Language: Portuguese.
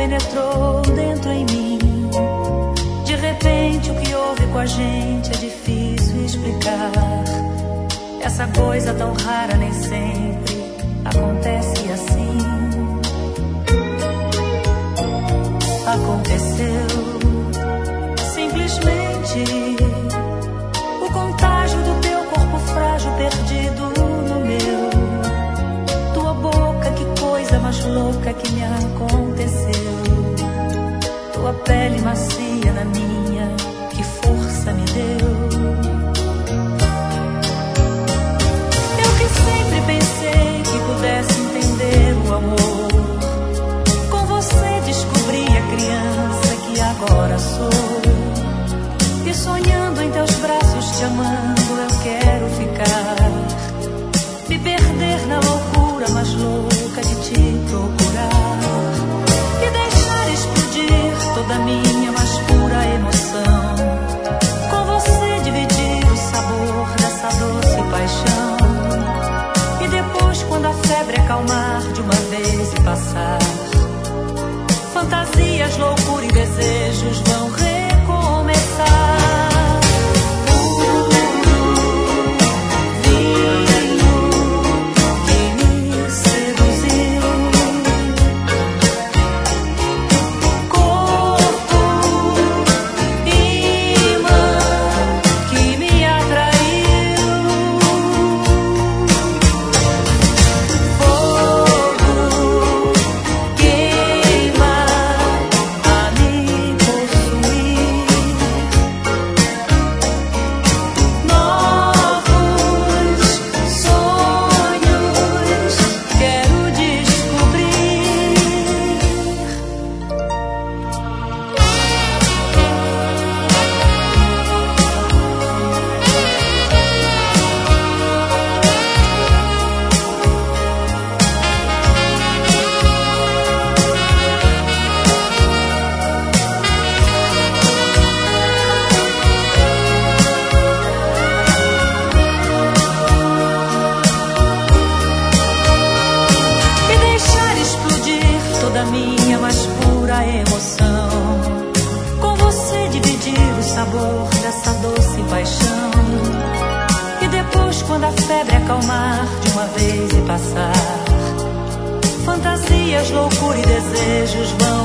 penetrou dentro em mim. De repente o que houve com a gente é difícil explicar. Essa coisa tão rara nem sempre acontece assim. Aconteceu simplesmente o contágio do teu corpo frágil perdido no meu. Tua boca, que coisa mais louca que me aconteceu. Tua pele macia na minha, que força me deu. Eu que sempre pensei que pudesse entender o amor, com você descobri a criança que agora sou. E sonhando em teus braços, te amando, eu quero ficar. Me perder na loucura mais louca de te procurar. E deixar explodir toda a minha mais pura emoção. Com você dividir o sabor dessa doce paixão. E depois, quando a febre acalmar de uma vez e passar, fantasias, loucura e desejos vão recomeçar. Quando a febre acalmar de uma vez e passar, fantasias, loucura e desejos vão